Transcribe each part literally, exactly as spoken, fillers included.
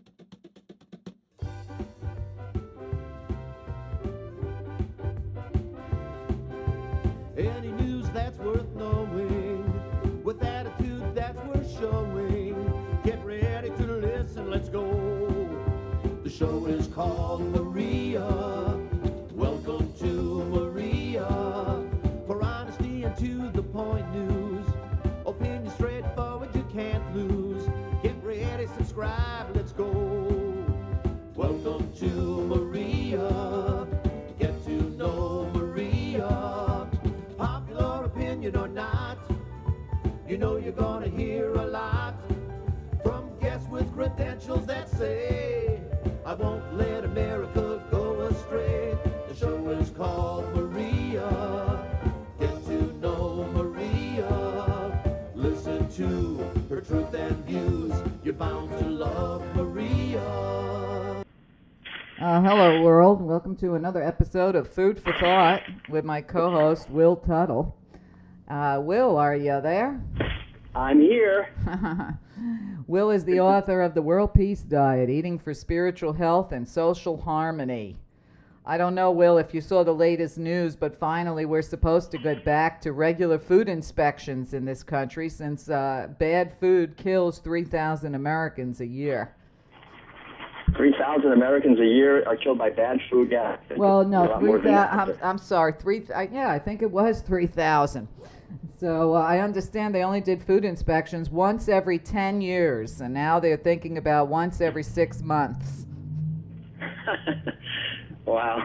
Any news that's worth knowing, with attitude that's worth showing. Get ready to listen, let's go. The show is called Maria. Welcome to Maria. For honesty and to the point news. Opinion straightforward, you can't lose. Get ready, subscribe, let's go. Welcome to Maria. Get to know Maria. Popular opinion or not, you know you're gonna hear a lot from guests with credentials that say, I won't let America go astray. The show is called Maria. Get to know Maria. Listen to her truth and views. You're bound to love Maria. Uh, hello, world. Welcome to another episode of Food for Thought with my co-host, Will Tuttle. Uh, Will, are you there? I'm here. Will is the author of The World Peace Diet, Eating for Spiritual Health and Social Harmony. I don't know, Will, if you saw the latest news, but finally we're supposed to get back to regular food inspections in this country since uh, bad food kills three thousand Americans a year. three thousand Americans a year are killed by bad food. Yeah. Well, no, A lot three more than thousand. that. I'm, I'm sorry, three. Th- I, yeah, I think it was three thousand. So uh, I understand they only did food inspections once every ten years, and now they're thinking about once every six months. Wow.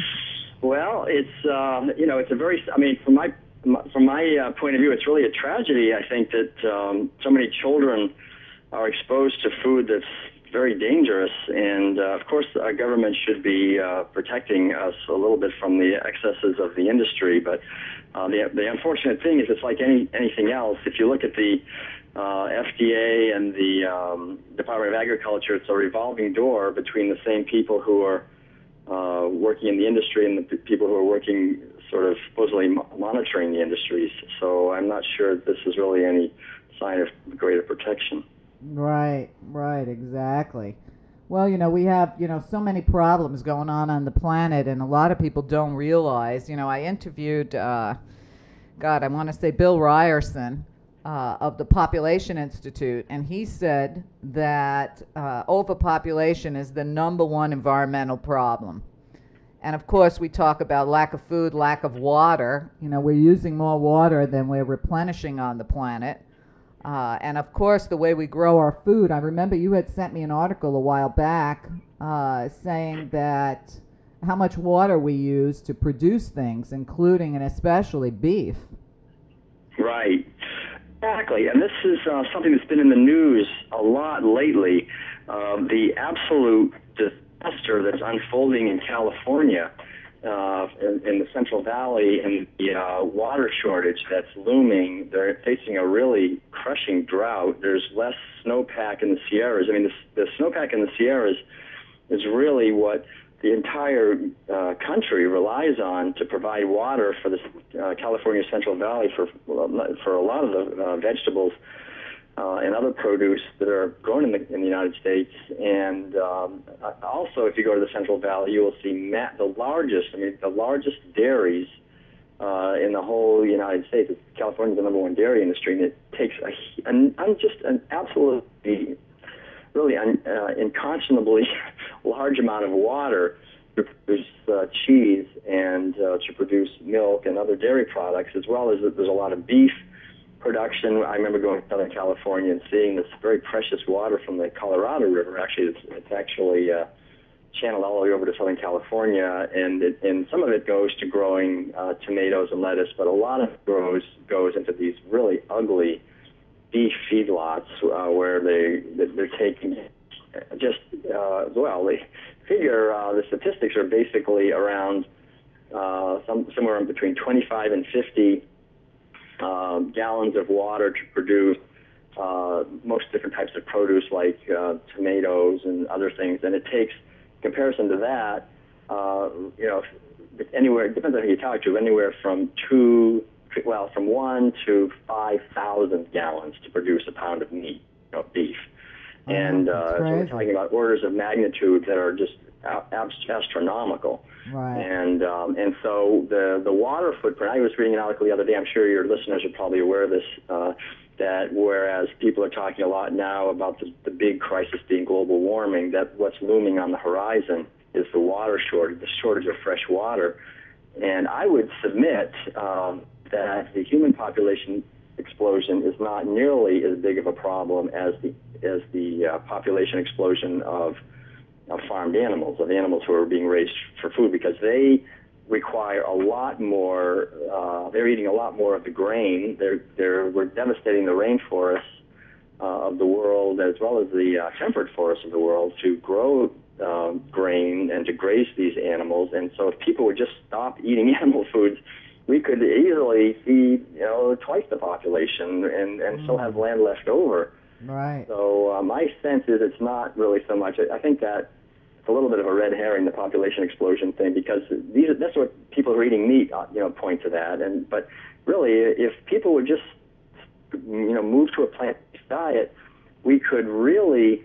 Well, it's uh, you know, it's a very. I mean, from my from my uh, point of view, it's really a tragedy. I think that um, so many children are exposed to food that's very dangerous, and uh, of course, our government should be uh, protecting us a little bit from the excesses of the industry. But uh, the the unfortunate thing is, it's like any anything else. If you look at the uh, F D A and the um, Department of Agriculture, it's a revolving door between the same people who are uh, working in the industry and the p- people who are working sort of supposedly mo- monitoring the industries. So I'm not sure this is really any sign of greater protection. Right, right, exactly. Well, you know, we have, you know, so many problems going on on the planet, and a lot of people don't realize. You know, I interviewed, uh, God, I want to say Bill Ryerson uh, of the Population Institute, and he said that uh, overpopulation is the number one environmental problem. And of course, we talk about lack of food, lack of water. You know, we're using more water than we're replenishing on the planet. Uh, and of course, the way we grow our food. I remember you had sent me an article a while back uh, saying that how much water we use to produce things, including and especially beef. Right. Exactly. And this is uh, something that's been in the news a lot lately. Uh, the absolute disaster that's unfolding in California, uh, in, in the Central Valley, and the uh, water shortage that's looming. They're facing a really crushing drought. There's less snowpack in the Sierras. I mean, the, the snowpack in the Sierras is really what the entire uh, country relies on to provide water for the uh, California Central Valley for for a lot of the uh, vegetables uh, and other produce that are grown in the, in the United States. And um, also, if you go to the Central Valley, you will see ma- the largest, I mean, the largest dairies uh, in the whole United States. California is the number one dairy industry, and it takes a, an, an just an absolutely really un, uh, unconscionably large amount of water to produce uh, cheese and uh, to produce milk and other dairy products, as well as there's a lot of beef production. I remember going to Southern California and seeing this very precious water from the Colorado River. Actually, it's, it's actually uh, channeled all the way over to Southern California, and it, and some of it goes to growing uh, tomatoes and lettuce, but a lot of it goes, goes into these really ugly beef feedlots uh, where they they're taking just uh, well they figure uh, the statistics are basically around uh, some somewhere in between twenty-five and fifty uh, gallons of water to produce uh, most different types of produce like uh, tomatoes and other things, and it takes, in comparison to that, uh, you know, anywhere, it depends on who you talk to, anywhere from two well, from one to five thousand gallons to produce a pound of meat, you know, beef. And uh, so we're crazy. talking about orders of magnitude that are just a- ab- astronomical. Right. And um, and so the the water footprint. I was reading an article the other day. I'm sure your listeners are probably aware of this. Uh, that whereas people are talking a lot now about the, the big crisis being global warming, that what's looming on the horizon is the water shortage, the shortage of fresh water. And I would submit um, that the human population explosion is not nearly as big of a problem as the as the uh, population explosion of, of farmed animals, of animals who are being raised for food, because they require a lot more. Uh, they're eating a lot more of the grain. They're they're we're devastating the rainforests uh, of the world as well as the uh, temperate forests of the world to grow uh, grain and to graze these animals. And so, if people would just stop eating animal foods, we could easily feed you know twice the population and and mm. still have land left over. Right. So uh, my sense is it's not really so much. I, I think that. It's a little bit of a red herring, the population explosion thing, because these are, that's what people who are eating meat, uh, you know, point to that. And but really, if people would just, you know, move to a plant-based diet, we could really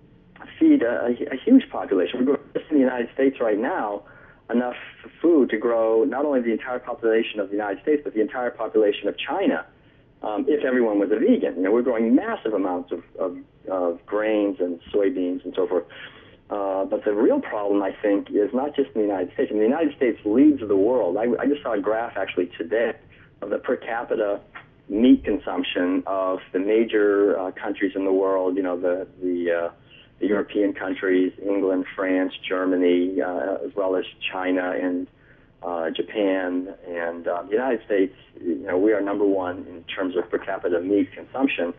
feed a, a huge population. We're growing just in the United States right now enough food to grow not only the entire population of the United States, but the entire population of China. Um, if everyone was a vegan, you know, we're growing massive amounts of, of, of grains and soybeans and so forth. Uh, but the real problem, I think, is not just in the United States. I mean, the United States leads the world. I, I just saw a graph, actually, today of the per capita meat consumption of the major uh, countries in the world, you know, the the, uh, the European countries, England, France, Germany, uh, as well as China and uh, Japan. And uh, the United States, you know, we are number one in terms of per capita meat consumption.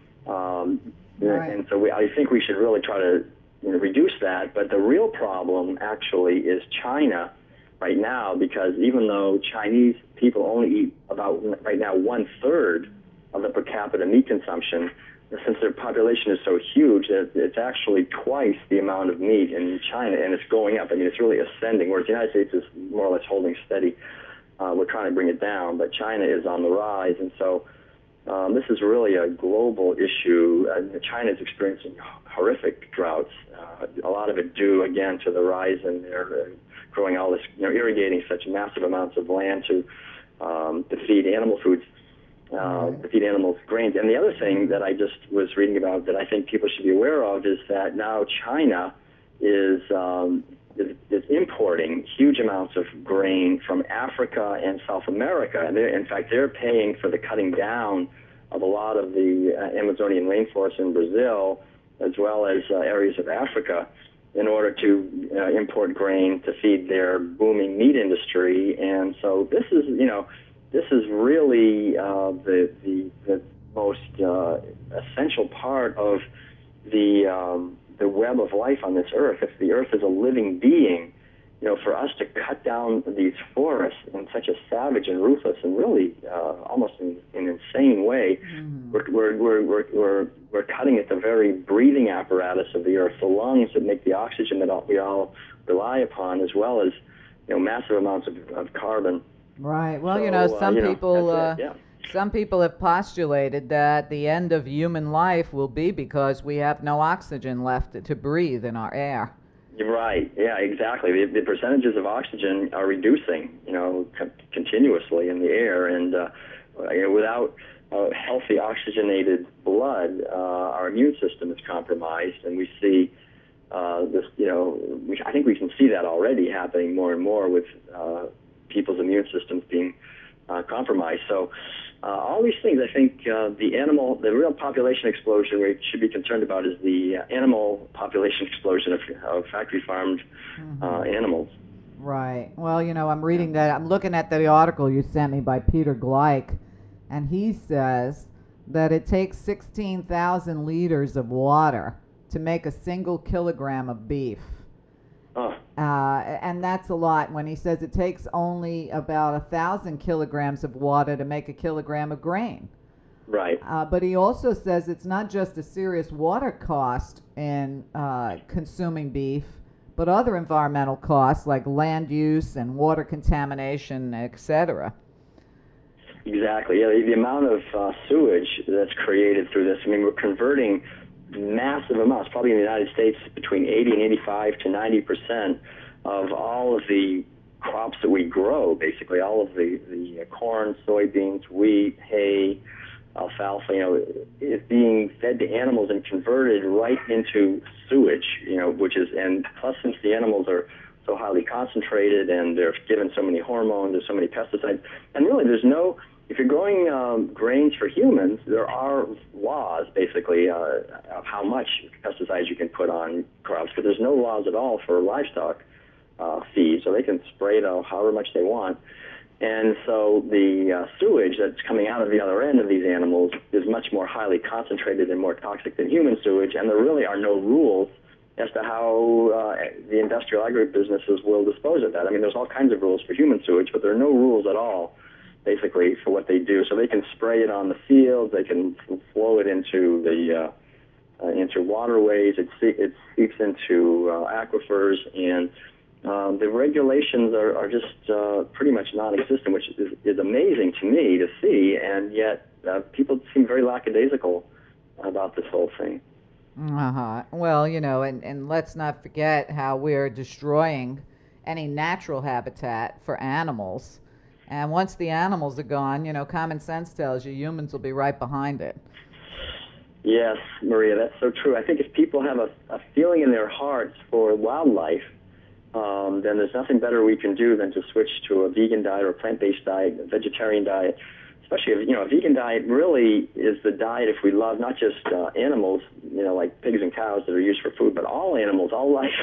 Um, right. And so we, I think we should really try to You know, reduce that, but the real problem actually is China right now, because even though Chinese people only eat about right now one third of the per capita meat consumption, since their population is so huge, that it's actually twice the amount of meat in China, and it's going up. I mean, it's really ascending, whereas the United States is more or less holding steady. Uh, we're trying to bring it down, but China is on the rise, and so Um, this is really a global issue. Uh, China is experiencing horrific droughts. Uh, a lot of it due, again, to the rise in their uh, growing all this, you know, irrigating such massive amounts of land to um, to feed animal foods, uh, right. to feed animals grains. And the other thing that I just was reading about that I think people should be aware of is that now China is um, is, is importing huge amounts of grain from Africa and South America. And in fact, they're paying for the cutting down of a lot of the uh, Amazonian rainforests in Brazil, as well as uh, areas of Africa, in order to uh, import grain to feed their booming meat industry. And so this is, you know, this is really uh, the, the the most uh, essential part of the um, the web of life on this earth. If the earth is a living being, you know, for us to cut down these forests in such a savage and ruthless and really uh, almost in an insane way, mm-hmm. we're, we're, we're, we're, we're, we're cutting at the very breathing apparatus of the earth, the lungs that make the oxygen that all, we all rely upon, as well as, you know, massive amounts of, of carbon. Right. Well, so, you know, some uh, you know, people... Uh, it, yeah. Some people have postulated that the end of human life will be because we have no oxygen left to breathe in our air. You're right. Yeah, exactly. The, the percentages of oxygen are reducing, you know, co- continuously in the air, and uh, you know, without uh, healthy oxygenated blood, uh, our immune system is compromised, and we see uh, this. You know, we, I think we can see that already happening more and more with uh, people's immune systems being uh, compromised. So. Uh, all these things, I think, uh, the animal, the real population explosion we should be concerned about is the uh, animal population explosion of, of factory-farmed mm-hmm. uh, animals. Right. Well, you know, I'm reading that. I'm looking at the article you sent me by Peter Gleich, and he says that it takes sixteen thousand liters of water to make a single kilogram of beef. Oh. Uh, and that's a lot when he says it takes only about a thousand kilograms of water to make a kilogram of grain. Right. Uh, but he also says it's not just a serious water cost in uh, consuming beef, but other environmental costs like land use and water contamination, et cetera. Exactly. Yeah, the, the amount of uh, sewage that's created through this. I mean, we're converting massive amounts, probably in the United States between eighty and eighty-five to ninety percent of all of the crops that we grow, basically all of the, the corn, soybeans, wheat, hay, alfalfa, you know, is being fed to animals and converted right into sewage, you know, which is, and plus since the animals are so highly concentrated and they're given so many hormones, there's so many pesticides, and really there's no, if you're growing um, grains for humans, there are laws, basically, uh, of how much pesticides you can put on crops, but there's no laws at all for livestock uh, feed, so they can spray it out however much they want. And so the uh, sewage that's coming out of the other end of these animals is much more highly concentrated and more toxic than human sewage, and there really are no rules as to how uh, the industrial agribusinesses will dispose of that. I mean, there's all kinds of rules for human sewage, but there are no rules at all, basically, for what they do. So they can spray it on the fields, they can flow it into the uh, uh, into waterways, it, se- it seeps into uh, aquifers, and Um, the regulations are, are just uh, pretty much non-existent, which is, is amazing to me to see, and yet uh, people seem very lackadaisical about this whole thing. Uh-huh. Well, you know, and, and let's not forget how we're destroying any natural habitat for animals. And once the animals are gone, you know, common sense tells you humans will be right behind it. Yes, Maria, that's so true. I think if people have a, a feeling in their hearts for wildlife, Um, then there's nothing better we can do than to switch to a vegan diet or a plant-based diet, a vegetarian diet. Especially, if, you know, a vegan diet really is the diet if we love not just uh, animals, you know, like pigs and cows that are used for food, but all animals, all life.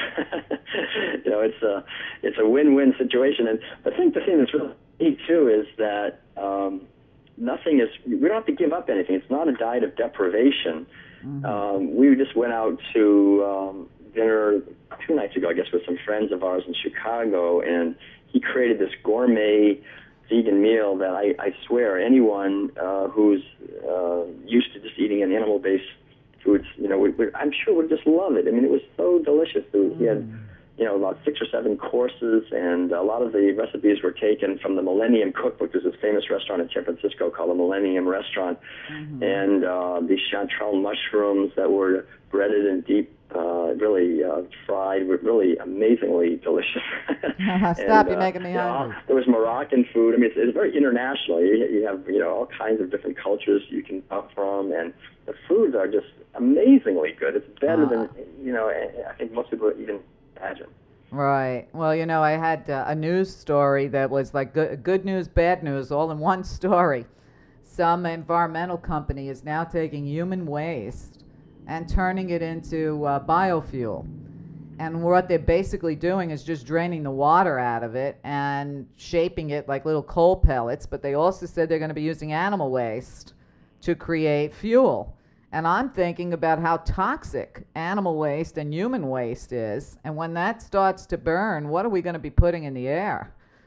You know, it's a it's a win-win situation. And I think the thing that's really neat too is that um, nothing is. We don't have to give up anything. It's not a diet of deprivation. Mm-hmm. Um, we just went out to um, dinner two nights ago, I guess, with some friends of ours in Chicago, and he created this gourmet vegan meal that I, I swear anyone uh, who's uh, used to just eating an animal-based foods, you know, would, would, I'm sure would just love it. I mean, it was so delicious. It was, mm. He had, you know, about six or seven courses, and a lot of the recipes were taken from the Millennium Cookbook. There's this famous restaurant in San Francisco called the Millennium Restaurant, mm-hmm. and uh, these chanterelle mushrooms that were breaded in deep Uh, really uh, fried, but really amazingly delicious. Stop, and, you're uh, making me you hungry. know, there was Moroccan food. I mean, it's, it's very international. You, you have, you know, all kinds of different cultures you can come from, and the foods are just amazingly good. It's better uh. than, you know, I think most people even imagine. Right. Well, you know, I had uh, a news story that was like good, good news, bad news, all in one story. Some environmental company is now taking human waste and turning it into uh, biofuel. And what they're basically doing is just draining the water out of it and shaping it like little coal pellets, but they also said they're going to be using animal waste to create fuel. And I'm thinking about how toxic animal waste and human waste is, and when that starts to burn, what are we going to be putting in the air?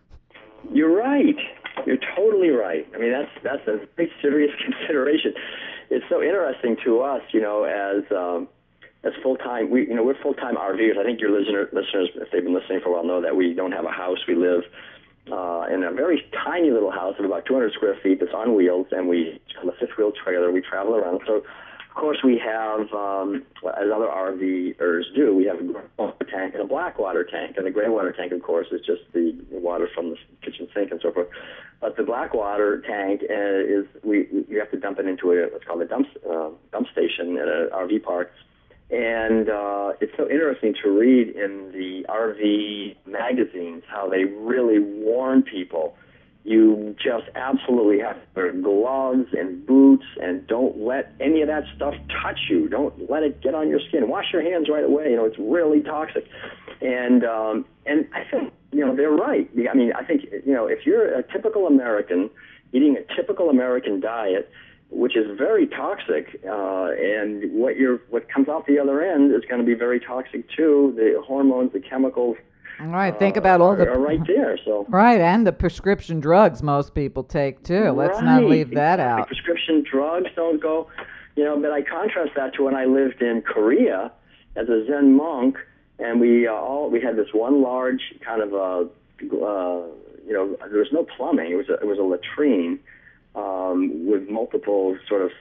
You're right. You're totally right. I mean, that's that's a very serious consideration. It's so interesting to us, you know, as um, as full-time, we, you know, we're full-time RVers. I think your listener, listeners, if they've been listening for a while, know that we don't have a house. We live uh, in a very tiny little house of about two hundred square feet that's on wheels, and we have a fifth-wheel trailer. We travel around. So, of course, we have, um, as other RVers do, we have a gray water tank and a black water tank. And the gray water tank, of course, is just the water from the kitchen sink and so forth. But the black water tank uh, is, we you have to dump it into a, what's called a dump, uh, dump station at an R V park. And uh, it's so interesting to read in the R V magazines how they really warn people. You just absolutely have to wear gloves and boots, and don't let any of that stuff touch you. Don't let it get on your skin. Wash your hands right away. You know, it's really toxic. And um, and I think, you know, they're right. I mean, I think, you know, if you're a typical American eating a typical American diet, which is very toxic, uh, and what you're what comes out the other end is going to be very toxic too. The hormones, the chemicals. Right. Think uh, about all the are right there. So right, and the prescription drugs most people take too. Let's right, not leave that exactly. out. Prescription drugs don't go, you know. But I contrast that to when I lived in Korea as a Zen monk, and we uh, all we had this one large kind of a, uh, you know, there was no plumbing. It was a, it was a latrine um, with multiple sort of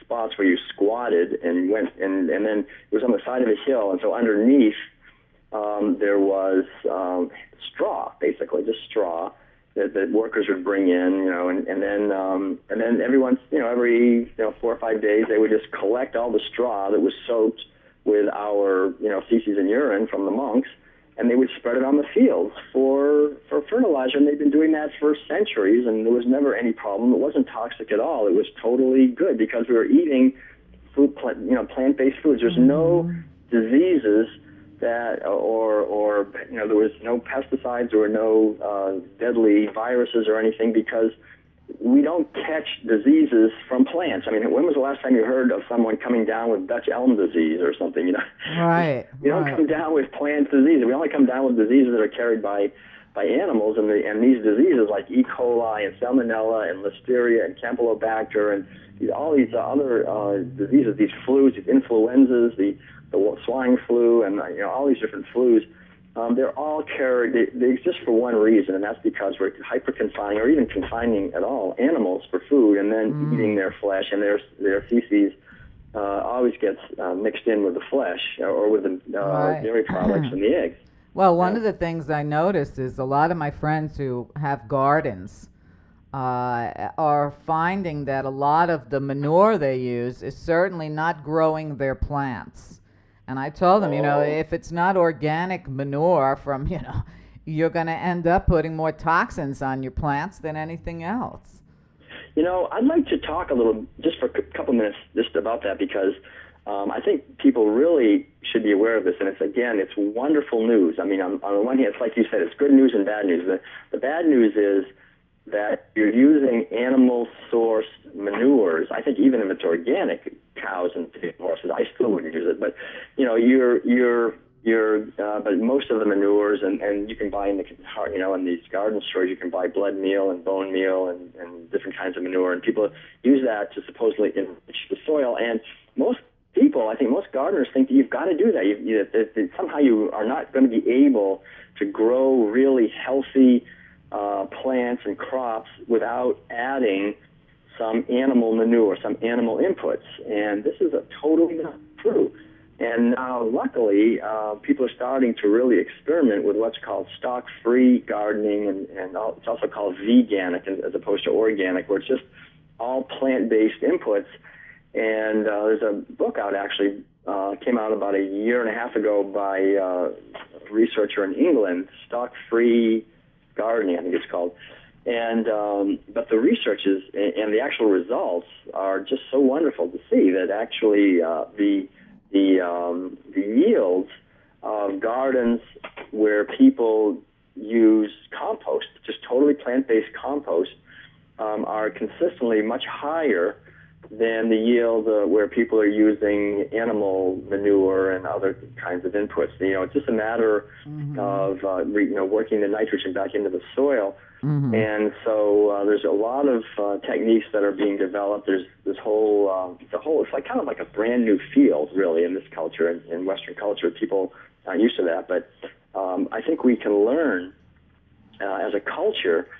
spots where you squatted and went, and, and then it was on the side of a hill, and so underneath um, there was um, straw, basically, just straw that, that workers would bring in, you know, and, and then um, and then every once, you know, every you know four or five days they would just collect all the straw that was soaked with our, you know, feces and urine from the monks, and they would spread it on the fields for for fertilizer, and they've been doing that for centuries, and there was never any problem. It wasn't toxic at all. It was totally good because we were eating food, you know, plant-based foods. There's no diseases that, or or you know, there was no pesticides, there were no uh, deadly viruses or anything, because we don't catch diseases from plants. I mean, when was the last time you heard of someone coming down with Dutch elm disease or something? You know, right? You don't right. come down with plant diseases. We only come down with diseases that are carried by by animals, and the and these diseases like E. coli and Salmonella and Listeria and Campylobacter and these, all these other uh, diseases, these flus, these influenzas, the the swine flu, and you know all these different flus. Um, they're all carried, they, they exist for one reason, and that's because we're hyper-confining or even confining at all animals for food, and then mm. eating their flesh, and their their feces uh, always gets uh, mixed in with the flesh or with the uh, right. dairy products and the eggs. Well, one yeah. of the things I noticed is a lot of my friends who have gardens uh, are finding that a lot of the manure they use is certainly not growing their plants. And I told them, you know, if it's not organic manure from, you know, you're going to end up putting more toxins on your plants than anything else. You know, I'd like to talk a little, just for a couple minutes, just about that, because um, I think people really should be aware of this. And it's, again, it's wonderful news. I mean, on, on the one hand, it's like you said, it's good news and bad news. The, the bad news is that you're using animal-sourced manures. I think even if it's organic, cows and horses, I still wouldn't use it. But you know, you're you're you're. Uh, but most of the manures, and, and you can buy in the you know in these garden stores, you can buy blood meal and bone meal and, and different kinds of manure, and people use that to supposedly enrich the soil. And most people, I think most gardeners think that you've got to do that. You, you, that, that somehow you are not going to be able to grow really healthy uh, plants and crops without adding some animal manure, some animal inputs, and this is a totally not true. And now, luckily, uh, people are starting to really experiment with what's called stock-free gardening, and, and it's also called veganic as opposed to organic, where it's just all plant-based inputs. And uh, there's a book out, actually, uh, came out about a year and a half ago by uh, a researcher in England, Stock-Free Gardening, I think it's called. And um, but the research is, and the actual results are just so wonderful to see that actually uh, the the um, the yields of gardens where people use compost, just totally plant-based compost, um, are consistently much higher than the yield uh, where people are using animal manure and other kinds of inputs. You know, it's just a matter mm-hmm. of uh, re, you know working the nitrogen back into the soil. Mm-hmm. And so uh, there's a lot of uh, techniques that are being developed. There's this whole, uh, the whole, it's like kind of like a brand new field, really, in this culture, in, in Western culture. People aren't used to that, but um, I think we can learn uh, as a culture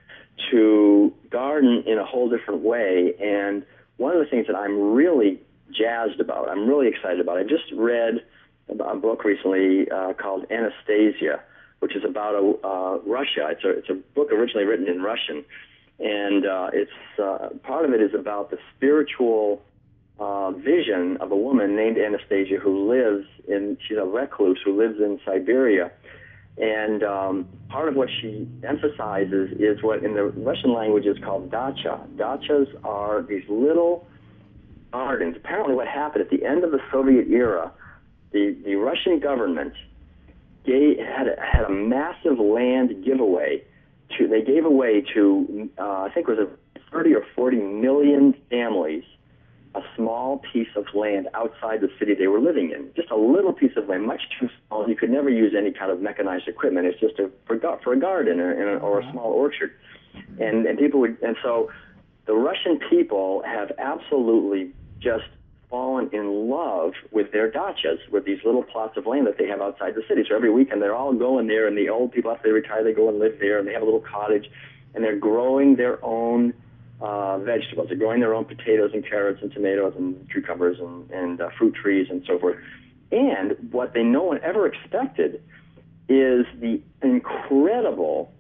to garden in a whole different way. And one of the things that I'm really jazzed about, I'm really excited about, I just read a book recently uh, called Anastasia, which is about a, uh, Russia. It's a, it's a book originally written in Russian, and uh, it's uh, part of it is about the spiritual uh, vision of a woman named Anastasia who lives in, she's a recluse who lives in Siberia, and um, part of what she emphasizes is what in the Russian language is called dacha. Dachas are these little gardens. Apparently what happened at the end of the Soviet era, the, the Russian government Gave, had, a, had a massive land giveaway. To, they gave away to, uh, I think it was a thirty or forty million families, a small piece of land outside the city they were living in. Just a little piece of land, much too small. You could never use any kind of mechanized equipment. It's just a, for, for a garden or, or a small orchard. And, and people would, and so the Russian people have absolutely just fallen in love with their dachas, with these little plots of land that they have outside the city. So every weekend they're all going there, and the old people, after they retire, they go and live there, and they have a little cottage, and they're growing their own uh, vegetables. They're growing their own potatoes and carrots and tomatoes and cucumbers and, and uh, fruit trees and so forth. And what they no one ever expected is the incredible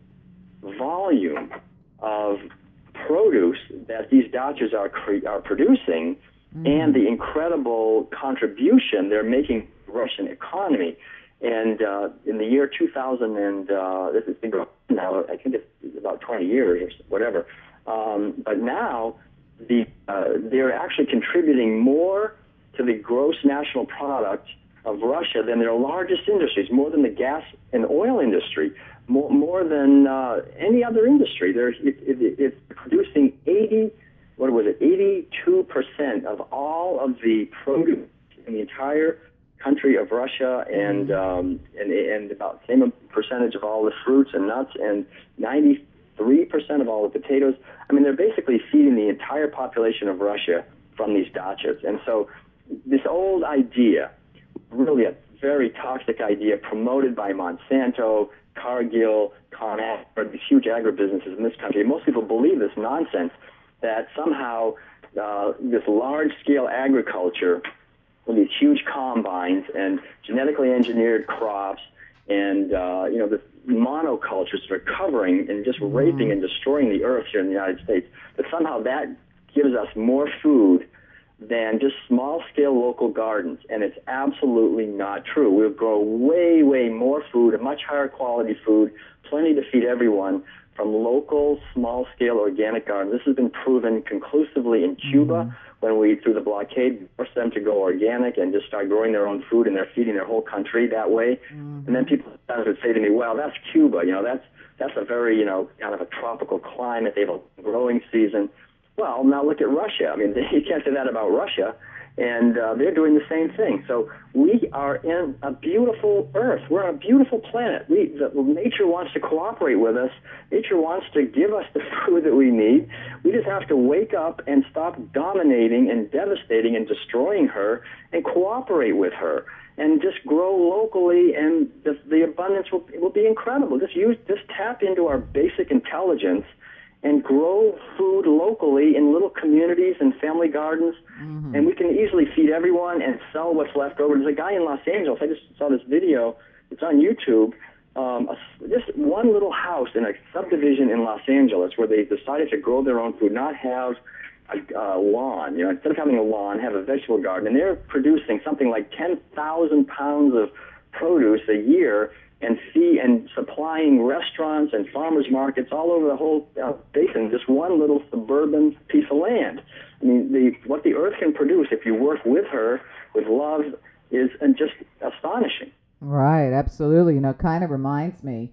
volume of produce that these dachas are cre- are producing, mm-hmm. and the incredible contribution they're making to the Russian economy. And uh, in the year two thousand, and uh, this has been going on now, I think it's about twenty years or whatever. Um, but now the uh, they're actually contributing more to the gross national product of Russia than their largest industries, more than the gas and oil industry, more, more than uh, any other industry. They're, it, it, it's producing eighty, what was it, eighty-two percent of all of the produce in the entire country of Russia, and um, and, and about the same percentage of all the fruits and nuts, and ninety-three percent of all the potatoes. I mean, they're basically feeding the entire population of Russia from these dachas. And so this old idea, really a very toxic idea promoted by Monsanto, Cargill, ConAgra, these huge agribusinesses in this country. Most people believe this nonsense that somehow uh, this large-scale agriculture with these huge combines and genetically engineered crops and, uh, you know, the monocultures that are covering and just raping and destroying the earth here in the United States, that somehow that gives us more food than just small-scale local gardens, and it's absolutely not true. We'll grow way, way more food, a much higher quality food, plenty to feed everyone from local, small-scale organic gardens. This has been proven conclusively in Cuba, mm-hmm. when we, through the blockade, forced them to go organic and just start growing their own food, and they're feeding their whole country that way. Mm-hmm. And then people would say to me, well, that's Cuba, you know, that's that's a very, you know, kind of a tropical climate. They have a growing season. Well, now look at Russia. I mean, you can't say that about Russia, and uh, they're doing the same thing. So we are in a beautiful earth. We're on a beautiful planet. We, the, nature wants to cooperate with us. Nature wants to give us the food that we need. We just have to wake up and stop dominating and devastating and destroying her and cooperate with her and just grow locally, and the, the abundance will, will be incredible. Just use, just tap into our basic intelligence and grow food locally in little communities and family gardens, mm-hmm. and we can easily feed everyone and sell what's left over. There's a guy in Los Angeles, I just saw this video, it's on YouTube, um, a, just one little house in a subdivision in Los Angeles where they decided to grow their own food, not have a uh, lawn. You know, instead of having a lawn, have a vegetable garden, and they're producing something like ten thousand pounds of produce a year, and see and supplying restaurants and farmers markets all over the whole uh, basin, just one little suburban piece of land. I mean, the, what the earth can produce if you work with her with love is uh, just astonishing. Right, absolutely. You know, it kind of reminds me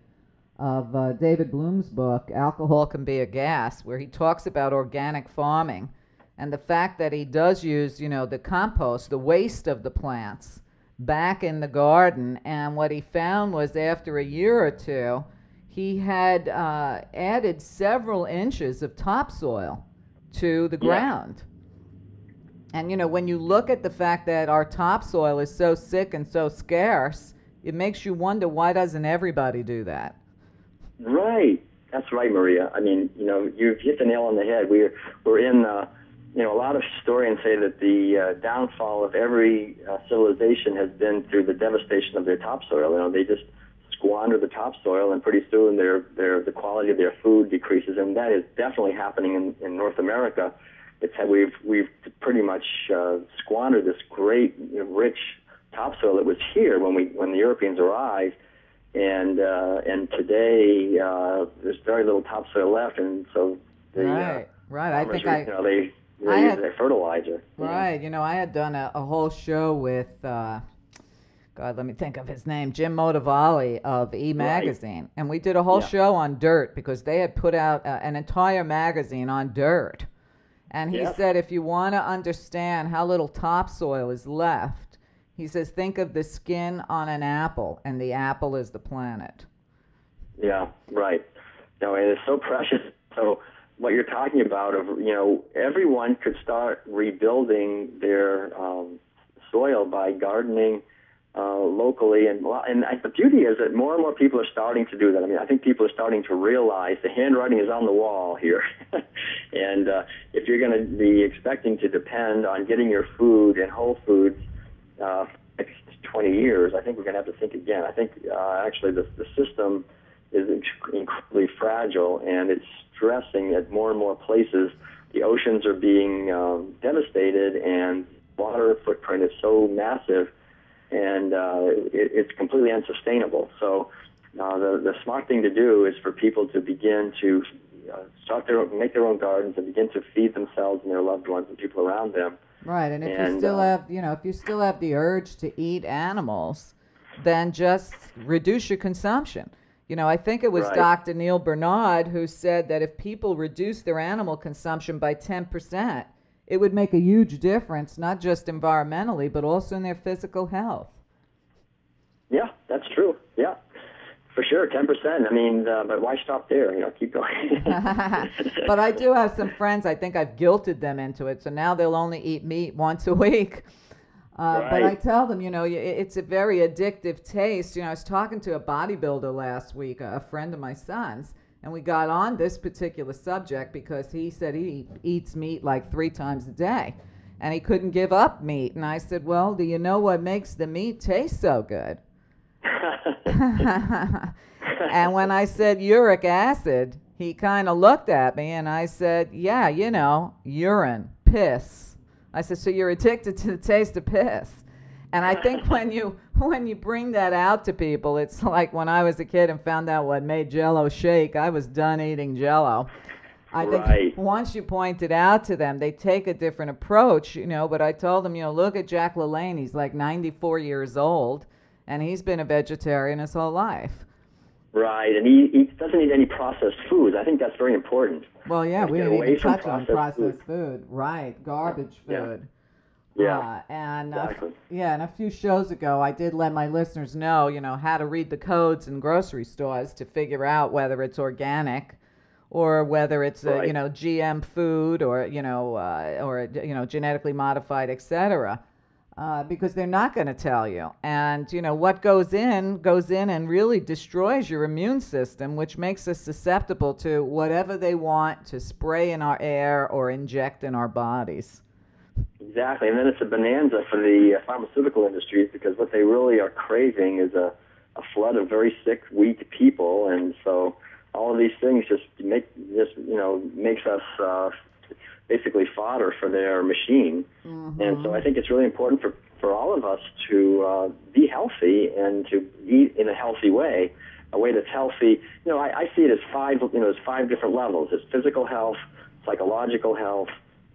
of uh, David Bloom's book, Alcohol Can Be a Gas, where he talks about organic farming and the fact that he does use, you know, the compost, the waste of the plants, back in the garden. And what he found was after a year or two, he had uh, added several inches of topsoil to the ground. Yeah. And, you know, when you look at the fact that our topsoil is so sick and so scarce, it makes you wonder, why doesn't everybody do that? Right. That's right, Maria. I mean, you know, you've hit the nail on the head. We're, we're in... Uh, You know, a lot of historians say that the uh, downfall of every uh, civilization has been through the devastation of their topsoil. You know, they just squander the topsoil, and pretty soon their their the quality of their food decreases, and that is definitely happening in, in North America. It's we've we've pretty much uh, squandered this great, you know, rich topsoil that was here when we when the Europeans arrived, and uh, and today uh, there's very little topsoil left, and so the right, uh, right. I think are, I. You know, they, They I use had, their fertilizer. Right. You know, I had done a, a whole show with, uh, God, let me think of his name, Jim Motivali of E! Magazine. Right. And we did a whole yeah. show on dirt because they had put out uh, an entire magazine on dirt. And he yeah. said, if you want to understand how little topsoil is left, he says, think of the skin on an apple, and the apple is the planet. Yeah, right. No, and it's so precious. So what you're talking about, of you know, everyone could start rebuilding their um, soil by gardening uh, locally. And and I, the beauty is that more and more people are starting to do that. I mean, I think people are starting to realize the handwriting is on the wall here. And uh, if you're going to be expecting to depend on getting your food in Whole Foods uh, for twenty years, I think we're going to have to think again. I think uh, actually the, the system is incredibly fragile, and it's stressing at more and more places. The oceans are being um, devastated, and water footprint is so massive, and uh, it, it's completely unsustainable. So uh, the, the smart thing to do is for people to begin to uh, start their own, make their own gardens and begin to feed themselves and their loved ones and people around them. Right, and if and, you still uh, have, you know, if you still have the urge to eat animals, then just reduce your consumption. You know, I think it was Right. Doctor Neil Bernard who said that if people reduce their animal consumption by ten percent, it would make a huge difference, not just environmentally, but also in their physical health. Yeah, that's true. Yeah, for sure, ten percent. I mean, uh, but why stop there? You know, keep going. But I do have some friends, I think I've guilted them into it, so now they'll only eat meat once a week. Uh, Right. But I tell them, you know, y- it's a very addictive taste. You know, I was talking to a bodybuilder last week, a a friend of my son's, and we got on this particular subject because he said he eats meat like three times a day, and he couldn't give up meat. And I said, well, do you know what makes the meat taste so good? And when I said uric acid, he kind of looked at me, and I said, yeah, you know, urine, piss. I said, so you're addicted to the taste of piss. And I think when you when you bring that out to people, it's like when I was a kid and found out what made Jell-O shake, I was done eating Jell-O. I think Right. once you point it out to them, they take a different approach, you know. But I told them, you know, look at Jack LaLanne. He's like ninety-four years old, and he's been a vegetarian his whole life. Right, and he, he doesn't eat any processed foods. I think that's very important. Well, yeah, Let's we get didn't away even from touch on processed processed food. Right, garbage Yeah. food. Yeah, Uh, and uh, exactly. yeah, and a few shows ago, I did let my listeners know, you know, how to read the codes in grocery stores to figure out whether it's organic, or whether it's uh, Right. you know, G M food, or you know, uh, or you know, genetically modified, et cetera. Uh, because they're not going to tell you. And, you know, what goes in, goes in and really destroys your immune system, which makes us susceptible to whatever they want to spray in our air or inject in our bodies. Exactly, and then it's a bonanza for the uh, pharmaceutical industries, because what they really are craving is a, a flood of very sick, weak people, and so all of these things just make just you know makes us uh, basically fodder for their machine. Mm-hmm. And so I think it's really important for, for all of us to uh, be healthy and to eat in a healthy way, a way that's healthy. You know, I, I see it as five, you know, as five different levels. It's physical health, psychological health,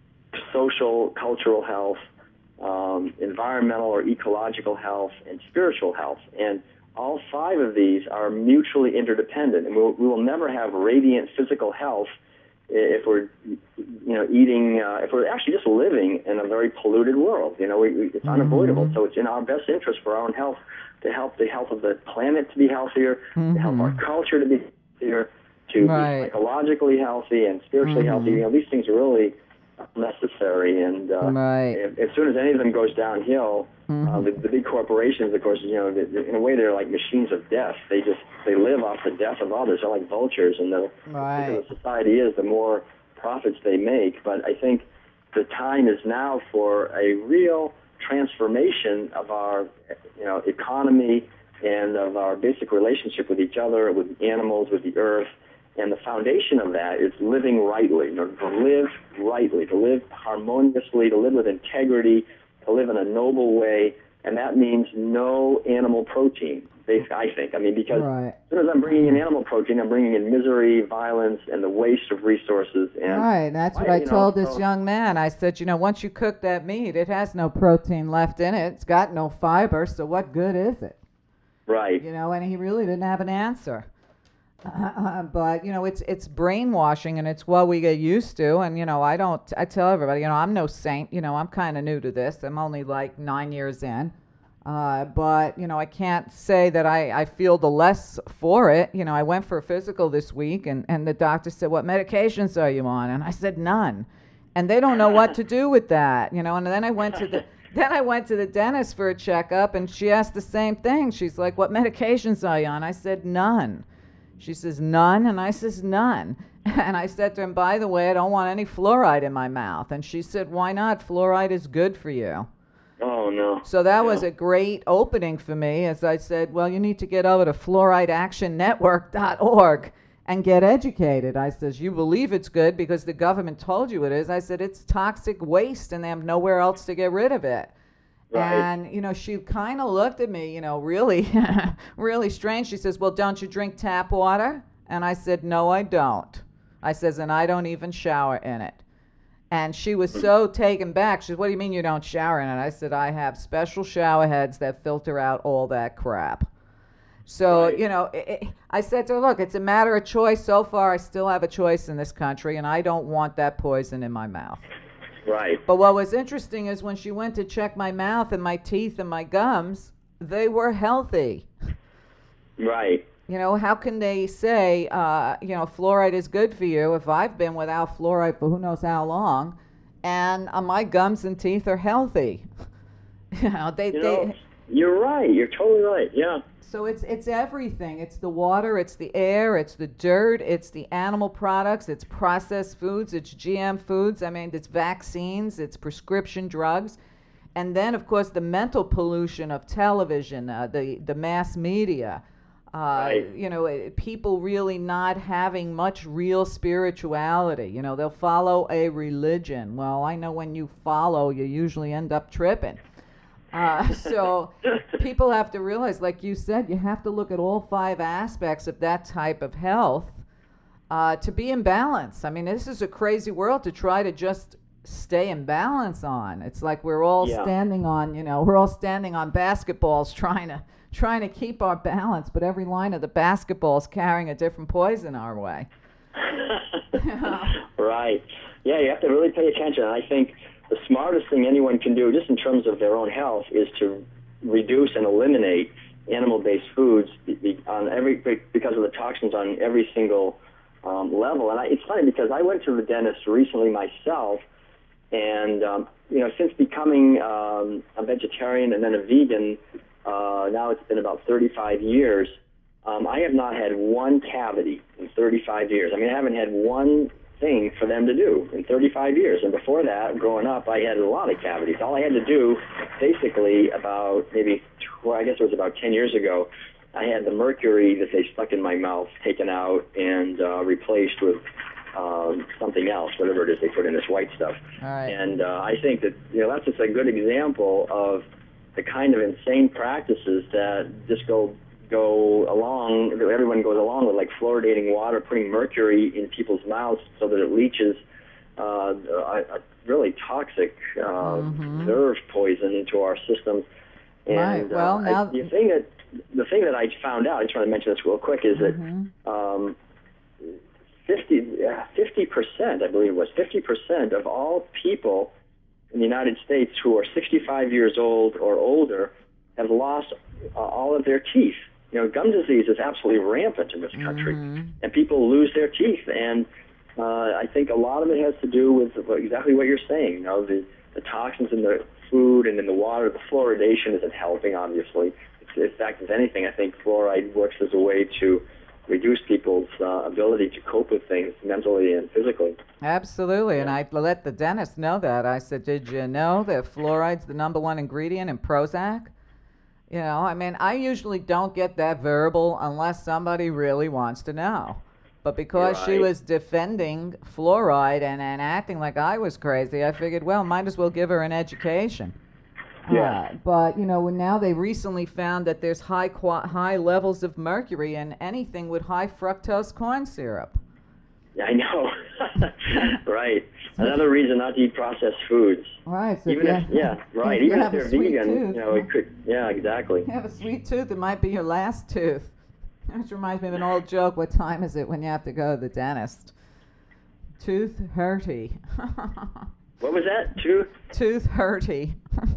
social, cultural health, um, environmental or ecological health, and spiritual health. And all five of these are mutually interdependent, and we'll, we will never have radiant physical health if we're, you know, eating, uh, if we're actually just living in a very polluted world. You know, we, we, it's unavoidable. Mm-hmm. So it's in our best interest for our own health to help the health of the planet to be healthier, Mm-hmm. to help our culture to be healthier, to Right. be psychologically healthy and spiritually Mm-hmm. healthy. You know, these things are really necessary. And uh, Right. if, as soon as any of them goes downhill, Mm-hmm. uh, the, the big corporations, of course, you know, they, they- in a way, they're like machines of death. They just they live off the death of others. They're like vultures, and the Right. bigger the society is, the more profits they make. But I think the time is now for a real transformation of our, you know, economy and of our basic relationship with each other, with animals, with the earth. And the foundation of that is living rightly, you know, to live rightly, to live harmoniously, to live with integrity, to live in a noble way. And that means no animal protein, basically, I think. I mean, because Right. as soon as I'm bringing in animal protein, I'm bringing in misery, violence, and the waste of resources. And Right, that's what I- I you know, told this so- young man. I said, you know, once you cook that meat, it has no protein left in it. It's got no fiber, so what good is it? Right. You know, and he really didn't have an answer. Uh, but you know, it's it's brainwashing, and it's what we get used to. And you know, I don't. I tell everybody, you know, I'm no saint. You know, I'm kind of new to this. I'm only like nine years in. Uh, but you know, I can't say that I, I feel the less for it. You know, I went for a physical this week, and, and the doctor said, "What medications are you on?" And I said, "None." And they don't know what to do with that. You know, and then I went to the then I went to the dentist for a checkup, and she asked the same thing. She's like, what medications are you on? I said, none. She says, none? And I says, none. And I said to him, by the way, I don't want any fluoride in my mouth. And she said, why not? Fluoride is good for you. Oh, no. So that Yeah. was a great opening for me, as I said, well, you need to get over to fluoride action network dot org and get educated. I says, you believe it's good because the government told you it is. I said, it's toxic waste, and they have nowhere else to get rid of it. Right. And, you know, she kind of looked at me, you know, really, really strange. She says, well, don't you drink tap water? And I said, no, I don't. I says, and I don't even shower in it. And she was so taken back. She said, what do you mean you don't shower in it? I said, I have special shower heads that filter out all that crap. So, Right. you know, it, it, I said to her, look, it's a matter of choice. So far, I still have a choice in this country, and I don't want that poison in my mouth. Right. But what was interesting is when she went to check my mouth and my teeth and my gums, they were healthy. Right. You know, how can they say, uh, you know, fluoride is good for you if I've been without fluoride for who knows how long, and uh, my gums and teeth are healthy? You know, they, You they know, you're right. You're totally right. Yeah. So it's it's everything. It's the water, it's the air, it's the dirt, it's the animal products, it's processed foods, it's G M foods. I mean, it's vaccines, it's prescription drugs. And then, of course, the mental pollution of television, uh, the, the mass media. Uh, Right. You know, it, people really not having much real spirituality. You know, they'll follow a religion. Well, I know when you follow, you usually end up tripping. Uh, so people have to realize, like you said, you have to look at all five aspects of that type of health uh, to be in balance. I mean, this is a crazy world to try to just stay in balance on. It's like we're all Yeah. standing on, you know, we're all standing on basketballs trying to trying to keep our balance, but every line of the basketball is carrying a different poison our way. Right. Yeah, you have to really pay attention. I think the smartest thing anyone can do, just in terms of their own health, is to reduce and eliminate animal-based foods be- be- on every because of the toxins on every single um, level. And I, it's funny because I went to the dentist recently myself, and um, you know, since becoming um, a vegetarian and then a vegan, uh, now it's been about thirty-five years. Um, I have not had one cavity in thirty-five years. I mean, I haven't had one thing for them to do in thirty-five years. And before that, growing up, I had a lot of cavities. All I had to do, basically, about maybe, well, I guess it was about ten years ago, I had the mercury that they stuck in my mouth taken out and uh, replaced with um, something else, whatever it is they put in this white stuff. All right. And uh, I think that, you know, that's just a good example of the kind of insane practices that just go go along, that everyone goes along with, like fluoridating water, putting mercury in people's mouths so that it leaches uh, a, a really toxic uh, Mhm. nerve poison into our systems. And Right, well, uh, now- I, the thing that the thing that I found out, I just want to mention this real quick, is that Mhm. um, fifty percent, I believe it was, fifty percent of all people in the United States who are sixty-five years old or older have lost uh, all of their teeth. You know, gum disease is absolutely rampant in this country, Mhm. and people lose their teeth. And uh, I think a lot of it has to do with exactly what you're saying. You know, the, the toxins in the food and in the water. The fluoridation isn't helping, obviously. In fact, if anything, I think fluoride works as a way to reduce people's uh, ability to cope with things mentally and physically. Absolutely, and Yeah. I let the dentist know that. I said, did you know that fluoride's the number one ingredient in Prozac? You know, I mean, I usually don't get that verbal unless somebody really wants to know. But because she Right. was defending fluoride and, and acting like I was crazy, I figured, well, might as well give her an education. Yeah. Uh, but, you know, now they recently found that there's high qua- high levels of mercury in anything with high fructose corn syrup. Yeah, I know. Right. Another reason not to eat processed foods. Right. So Even if, if, you, yeah, right. if you Even if have a they're sweet vegan, tooth, you know, it could. Yeah, exactly. you have a sweet tooth, it might be your last tooth. Which reminds me of an old joke. What time is it when you have to go to the dentist? Tooth hurty. What was that? Tooth? Tooth hurty.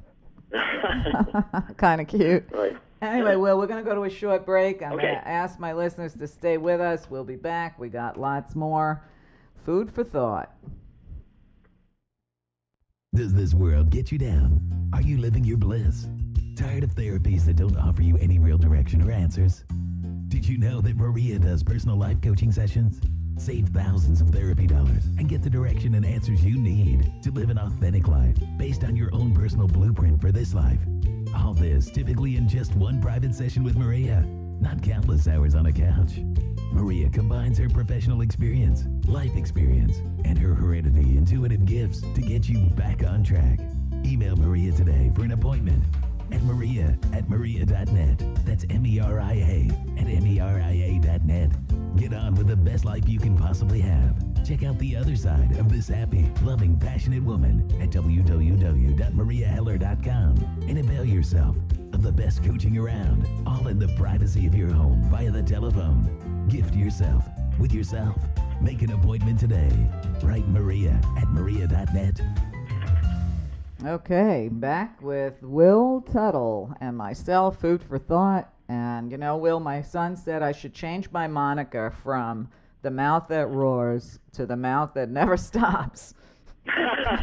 Kind of cute. Right. Anyway, Will, we're going to go to a short break. I'm Okay. going to ask my listeners to stay with us. We'll be back. We got lots more food for thought. Does this world get you down? Are you living your bliss? Tired of therapies that don't offer you any real direction or answers? Did you know that Maria does personal life coaching sessions? Save thousands of therapy dollars and get the direction and answers you need to live an authentic life based on your own personal blueprint for this life. All this typically in just one private session with Maria, not countless hours on a couch. Maria combines her professional experience, life experience, and her heredity intuitive gifts to get you back on track. Email Maria today for an appointment at maria at maria dot net. That's M E R I A at M E R I A dot net. Get on with the best life you can possibly have. Check out the other side of this happy, loving, passionate woman at w w w dot maria heller dot com and avail yourself of the best coaching around, all in the privacy of your home via the telephone. Gift yourself with yourself. Make an appointment today. Write Maria at maria dot net. Okay, back with Will Tuttle and myself, food for thought. And, you know, Will, my son said I should change my moniker from the mouth that roars to the mouth that never stops. No,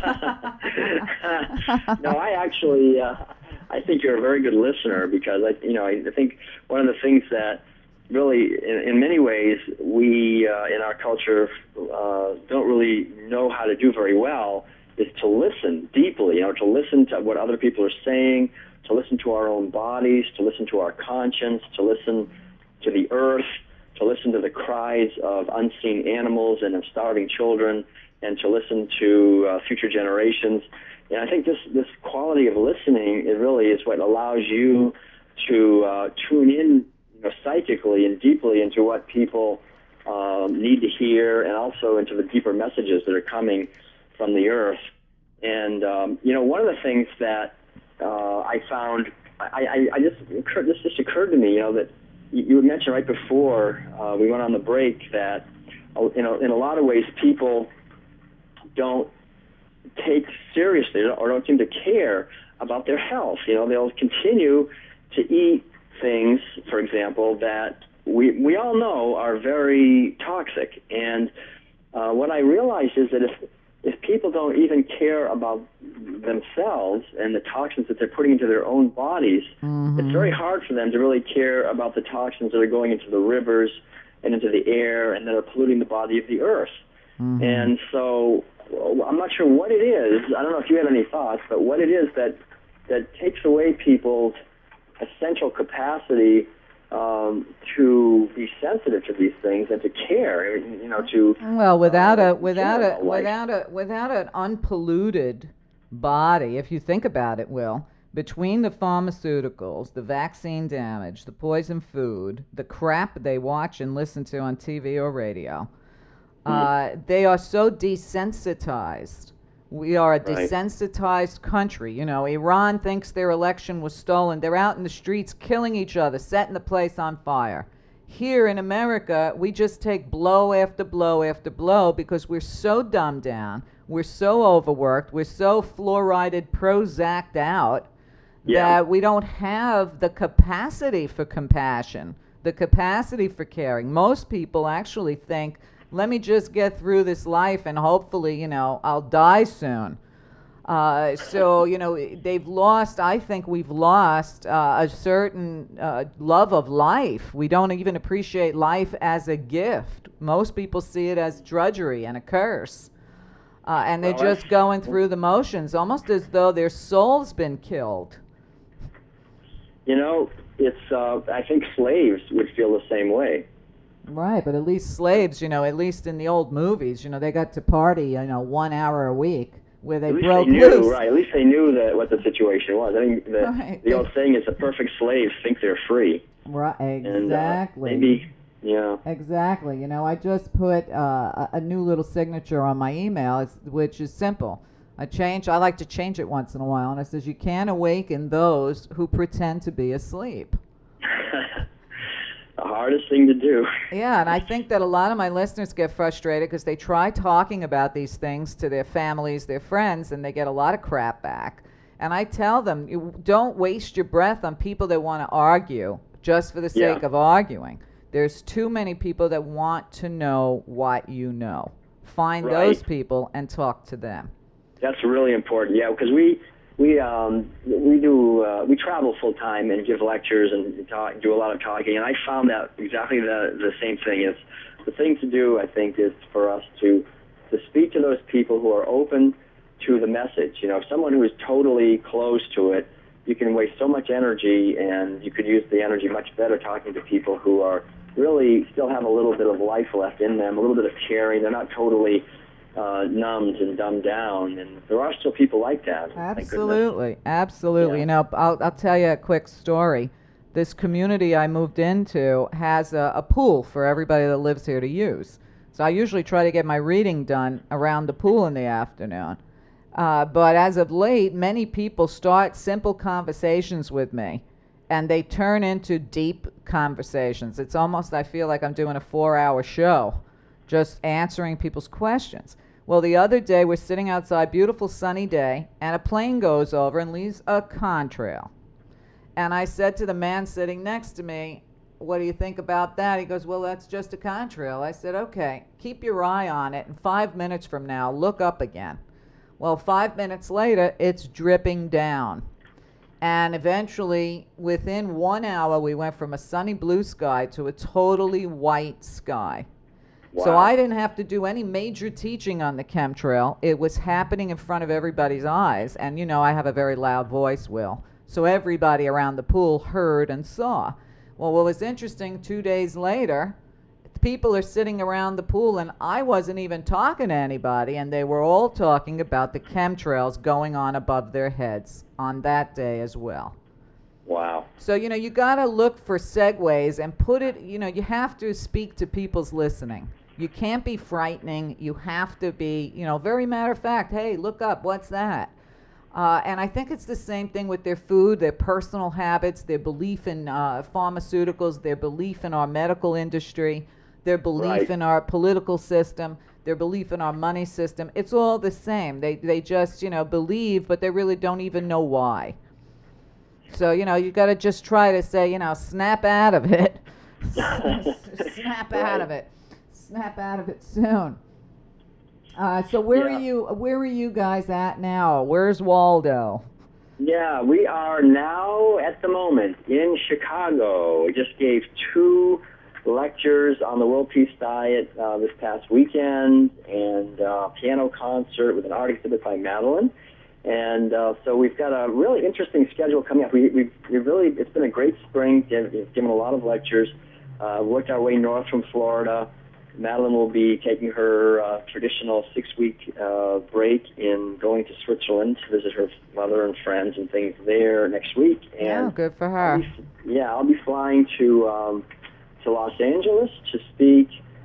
I actually, uh, I think you're a very good listener because, I, you know, I, I think one of the things that really, in, in many ways, we uh, in our culture uh, don't really know how to do very well is to listen deeply, you know, to listen to what other people are saying, to listen to our own bodies, to listen to our conscience, to listen to the earth, to listen to the cries of unseen animals and of starving children, and to listen to uh, future generations. And I think this, this quality of listening, it really is what allows you to uh, tune in, you know, psychically and deeply into what people um, need to hear, and also into the deeper messages that are coming from the earth. And, um, you know, one of the things that uh, I found, I, I, I just occurred, this just occurred to me, you know, that you, you had mentioned right before uh, we went on the break that, you know, in a lot of ways people don't take seriously or don't seem to care about their health. You know, they'll continue to eat things, for example, that we we all know are very toxic. And uh, what I realized is that if if people don't even care about themselves and the toxins that they're putting into their own bodies, mm-hmm. it's very hard for them to really care about the toxins that are going into the rivers and into the air and that are polluting the body of the earth. Mm-hmm. And so I'm not sure what it is. I don't know if you have any thoughts, but what it is that that takes away people's essential capacity um, to be sensitive to these things and to care, you know, to well, without uh, a without a without a without an unpolluted body, if you think about it, Will, between the pharmaceuticals, the vaccine damage, the poison food, the crap they watch and listen to on T V or radio, mm-hmm. uh, they are so desensitized. We are a right. desensitized country. You know, Iran thinks their election was stolen. They're out in the streets killing each other, setting the place on fire. Here in America, we just take blow after blow after blow because we're so dumbed down, we're so overworked, we're so fluorided, Prozac'd out, yeah. that we don't have the capacity for compassion, the capacity for caring. Most people actually think, let me just get through this life and hopefully, you know, I'll die soon. Uh, so, you know, they've lost, I think we've lost uh, a certain uh, love of life. We don't even appreciate life as a gift. Most people see it as drudgery and a curse. Uh, and they're well, just going through the motions, almost as though their soul's been killed. You know, it's, uh, I think slaves would feel the same way. Right, but at least slaves, you know, at least in the old movies, you know, they got to party, you know, one hour a week where they at least broke they knew, loose. Right, at least they knew that what the situation was. I think the, right. the old saying is the perfect slaves think they're free. Right, exactly. And, uh, maybe, yeah. Exactly. You know, I just put uh, a, a new little signature on my email, which is simple. I change. I like to change it once in a while, and it says, you can't awaken those who pretend to be asleep. The hardest thing to do. Yeah, and I think that a lot of my listeners get frustrated because they try talking about these things to their families, their friends, and they get a lot of crap back. And I tell them, you don't waste your breath on people that want to argue just for the sake yeah. of arguing. There's too many people that want to know what you know. Find right. those people and talk to them. That's really important. Yeah, because we we um, we do uh, we travel full time and give lectures and talk, do a lot of talking, and I found that exactly the the same thing. Is the thing to do, I think, is for us to to speak to those people who are open to the message. You know, someone who is totally closed to it, you can waste so much energy, and you could use the energy much better talking to people who are really still have a little bit of life left in them, a little bit of caring. They're not totally uh, numbed and dumbed down, and there are still people like that. Absolutely, absolutely. Yeah. You know, I'll, I'll tell you a quick story. This community I moved into has a, a pool for everybody that lives here to use. So I usually try to get my reading done around the pool in the afternoon. Uh, but as of late, many people start simple conversations with me, and they turn into deep conversations. It's almost, I feel like I'm doing a four-hour show, just answering people's questions. Well, the other day, we're sitting outside, beautiful sunny day, and a plane goes over and leaves a contrail. And I said to the man sitting next to me, what do you think about that? He goes, well, that's just a contrail. I said, okay, keep your eye on it, and five minutes from now, look up again. Well, five minutes later, it's dripping down. And eventually, within one hour, we went from a sunny blue sky to a totally white sky. Wow. So I didn't have to do any major teaching on the chemtrail. It was happening in front of everybody's eyes. And, you know, I have a very loud voice, Will. So everybody around the pool heard and saw. Well, what was interesting, two days later, people are sitting around the pool, and I wasn't even talking to anybody, and they were all talking about the chemtrails going on above their heads on that day as well. Wow. So, you know, you got to look for segues and put it, you know, you have to speak to people's listening. You can't be frightening. You have to be, you know, very matter of fact, hey, look up, what's that? Uh, and I think it's the same thing with their food, their personal habits, their belief in uh, pharmaceuticals, their belief in our medical industry, their belief Right. in our political system, their belief in our money system. It's all the same. They they just, you know, believe, but they really don't even know why. So, you know, you got to just try to say, you know, snap out of it. snap Right. out of it. Snap out of it soon. Uh, so where Yeah. are you? Where are you guys at now? Where's Waldo? Yeah, we are now at the moment in Chicago. We just gave two lectures on the World Peace Diet uh, this past weekend, and uh, piano concert with an art exhibit by Madeline. And uh, so we've got a really interesting schedule coming up. We, we've, we've really, it's been a great spring. We've given a lot of lectures. Uh, worked our way north from Florida. Madeline will be taking her uh, traditional six-week uh, break in going to Switzerland to visit her mother and friends and things there next week. And Oh, good for I'll her. be, yeah, I'll be flying to um, to Los Angeles to speak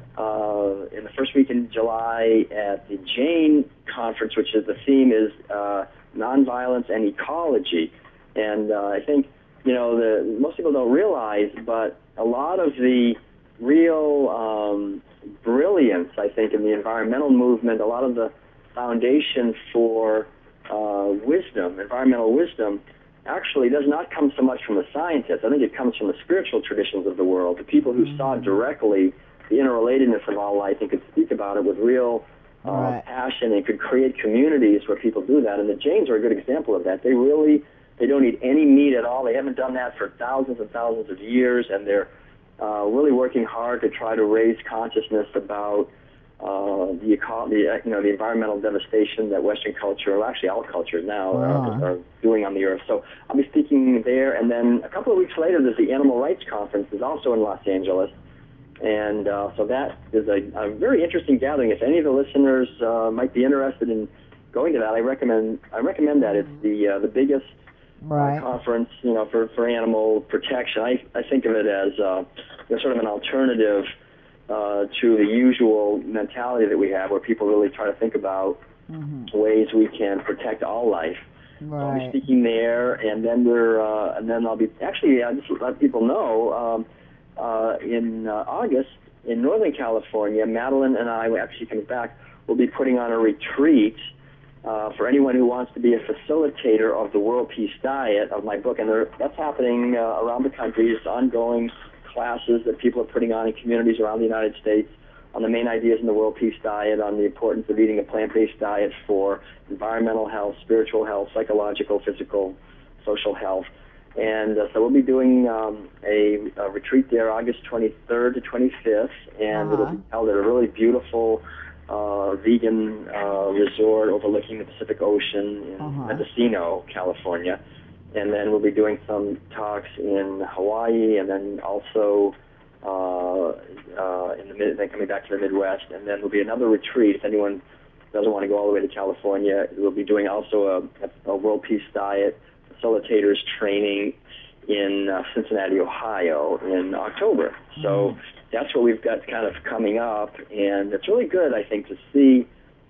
uh, in the first week in July at the Jane Conference, which is the theme is uh, nonviolence and ecology. And uh, I think, you know, the most people don't realize, but a lot of the real um, brilliance, I think, in the environmental movement, a lot of the foundation for uh, wisdom, environmental wisdom, actually does not come so much from the scientists. I think it comes from the spiritual traditions of the world, the people who mm-hmm. saw directly the interrelatedness of all life and could speak about it with real uh, right. passion and could create communities where people do that. And the Jains are a good example of that. They really, they don't eat any meat at all. They haven't done that for thousands and thousands of years, and they're uh, really working hard to try to raise consciousness about Uh, the, eco- the uh, you know the environmental devastation that Western culture, or actually all cultures now, Wow. are, are doing on the earth. So I'll be speaking there, and then a couple of weeks later, there's the Animal Rights Conference, is also in Los Angeles, and uh, so that is a, a very interesting gathering. If any of the listeners uh, might be interested in going to that, I recommend I recommend that. It's the uh, the biggest Right. uh, conference, you know, for, for animal protection. I I think of it as uh, you know, sort of an alternative Uh, to the usual mentality that we have, where people really try to think about Mm-hmm. ways we can protect all life. So I'll be Right. speaking there, and then we're, uh, and then I'll be actually I just let people know um, uh, in uh, August in Northern California, Madeline and I, after she comes back, will be putting on a retreat uh, for anyone who wants to be a facilitator of the World Peace Diet of my book, and there, that's happening uh, around the country. It's ongoing classes that people are putting on in communities around the United States on the main ideas in the World Peace Diet, on the importance of eating a plant-based diet for environmental health, spiritual health, psychological, physical, social health. And uh, so we'll be doing um, a, a retreat there August twenty-third to twenty-fifth, and Uh-huh. it'll be held at a really beautiful uh, vegan uh, resort overlooking the Pacific Ocean in Uh-huh. Mendocino, California. And then we'll be doing some talks in Hawaii, and then also uh, uh, in the mid, then coming back to the Midwest. And then there'll be another retreat. If anyone doesn't want to go all the way to California, we'll be doing also a, a World Peace Diet facilitators training in uh, Cincinnati, Ohio in October. So Mm. that's what we've got kind of coming up, and it's really good, I think, to see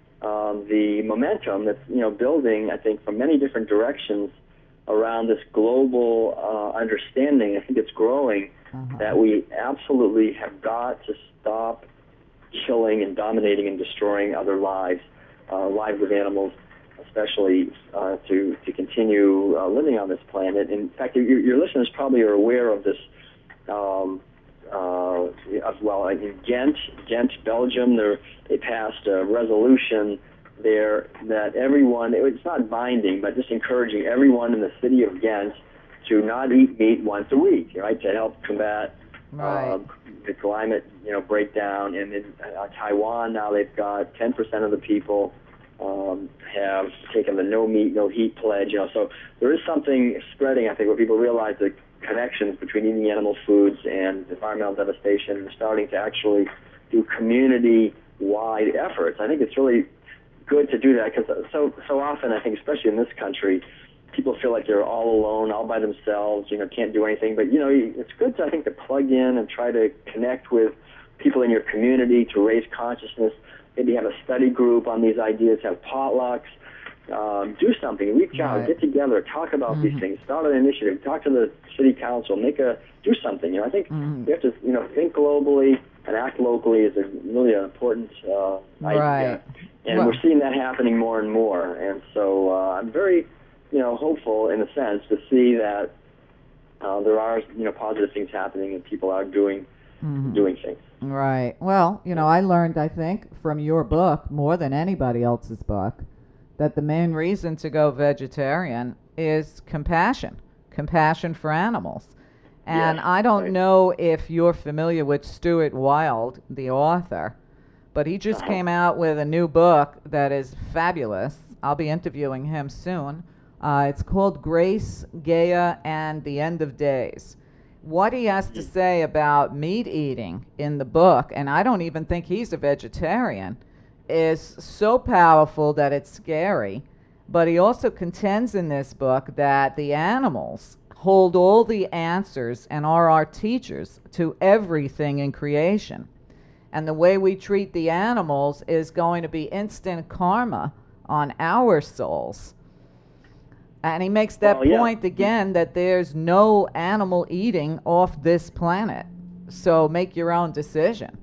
um, the momentum that's, you know, building, I think, from many different directions around this global uh, understanding. I think it's growing Uh-huh. that we absolutely have got to stop killing and dominating and destroying other lives, uh, lives of animals, especially uh, to to continue uh, living on this planet. In fact, your, your listeners probably are aware of this. Um, uh, as well, in Ghent, Ghent, Belgium, they passed a resolution there that everyone, it's not binding, but just encouraging everyone in the city of Ghent to not eat meat once a week, right, to help combat Right. uh, the climate, you know, breakdown. And in uh, Taiwan now, they've got ten percent of the people um, have taken the no meat, no heat pledge. You know, so there is something spreading, I think, where people realize the connections between eating animal foods and environmental devastation. They're starting to actually do community-wide efforts. I think it's really good to do that because so so often, I think, especially in this country, people feel like they're all alone, all by themselves, you know, can't do anything. But, you know, it's good, to, I think, to plug in and try to connect with people in your community to raise consciousness, maybe have a study group on these ideas, have potlucks, um, do something, reach out, Right. get together, talk about Mm-hmm. these things, start an initiative, talk to the city council, make a, do something. You know, I think Mm-hmm. we have to, you know, think globally and act locally is a really an important uh, idea. Right. And Well- we're seeing that happening more and more. And so uh, I'm very, you know, hopeful in a sense to see that uh, there are, you know, positive things happening and people are doing Mm-hmm. doing things. Right. Well, you know, I learned, I think, from your book, more than anybody else's book, that the main reason to go vegetarian is compassion, compassion for animals. And Yes, I don't right. know if you're familiar with Stuart Wilde, the author, but he just Uh-huh. came out with a new book that is fabulous. I'll be interviewing him soon. Uh, it's called Grace, Gaia, and the End of Days. What he has to say about meat eating in the book, and I don't even think he's a vegetarian, is so powerful that it's scary. But he also contends in this book that the animals hold all the answers and are our teachers to everything in creation. And the way we treat the animals is going to be instant karma on our souls. And he makes that Well, yeah. point again that there's no animal eating off this planet. So make your own decision.